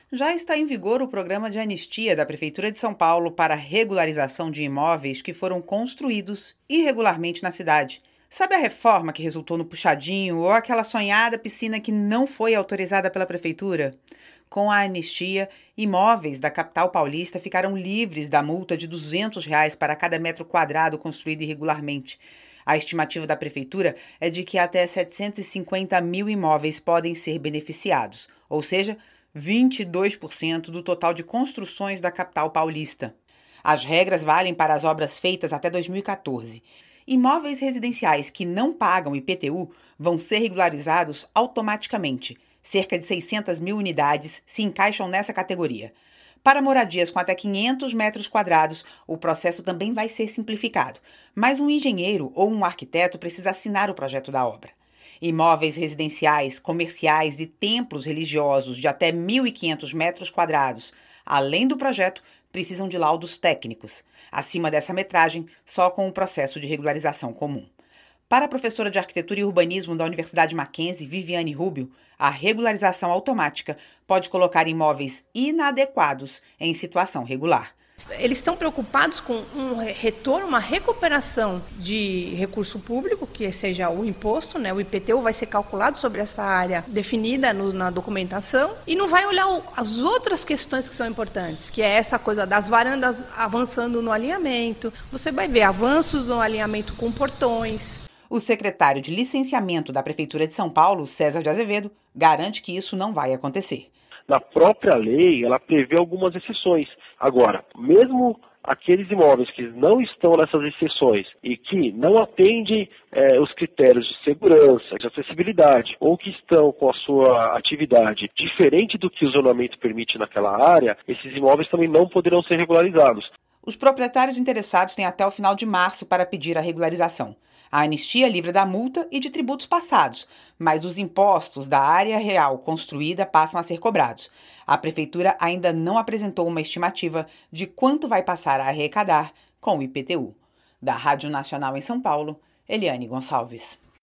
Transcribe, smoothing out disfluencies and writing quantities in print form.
Já está em vigor o programa de anistia da Prefeitura de São Paulo para regularização de imóveis que foram construídos irregularmente na cidade. Sabe a reforma que resultou no puxadinho ou aquela sonhada piscina que não foi autorizada pela Prefeitura? Com a anistia, imóveis da capital paulista ficaram livres da multa de R$ 200 para cada metro quadrado construído irregularmente. A estimativa da Prefeitura é de que até 750 mil imóveis podem ser beneficiados, ou seja, 22% do total de construções da capital paulista. As regras valem para as obras feitas até 2014. Imóveis residenciais que não pagam IPTU vão ser regularizados automaticamente. Cerca de 600 mil unidades se encaixam nessa categoria. Para moradias com até 500 metros quadrados, o processo também vai ser simplificado, mas um engenheiro ou um arquiteto precisa assinar o projeto da obra. Imóveis residenciais, comerciais e templos religiosos de até 1.500 metros quadrados, além do projeto, precisam de laudos técnicos. Acima dessa metragem, só com o processo de regularização comum. Para a professora de Arquitetura e Urbanismo da Universidade Mackenzie, Viviane Rubio, a regularização automática pode colocar imóveis inadequados em situação regular. Eles estão preocupados com um retorno, uma recuperação de recurso público, que seja o imposto, né? O IPTU vai ser calculado sobre essa área definida na documentação e não vai olhar as outras questões que são importantes, que é essa coisa das varandas avançando no alinhamento. Você vai ver avanços no alinhamento com portões. O secretário de Licenciamento da Prefeitura de São Paulo, César de Azevedo, garante que isso não vai acontecer. Na própria lei, ela prevê algumas exceções. Agora, mesmo aqueles imóveis que não estão nessas exceções e que não atendem os critérios de segurança, de acessibilidade, ou que estão com a sua atividade diferente do que o zonamento permite naquela área, esses imóveis também não poderão ser regularizados. Os proprietários interessados têm até o final de março para pedir a regularização. A anistia livra da multa e de tributos passados, mas os impostos da área real construída passam a ser cobrados. A Prefeitura ainda não apresentou uma estimativa de quanto vai passar a arrecadar com o IPTU. Da Rádio Nacional em São Paulo, Eliane Gonçalves.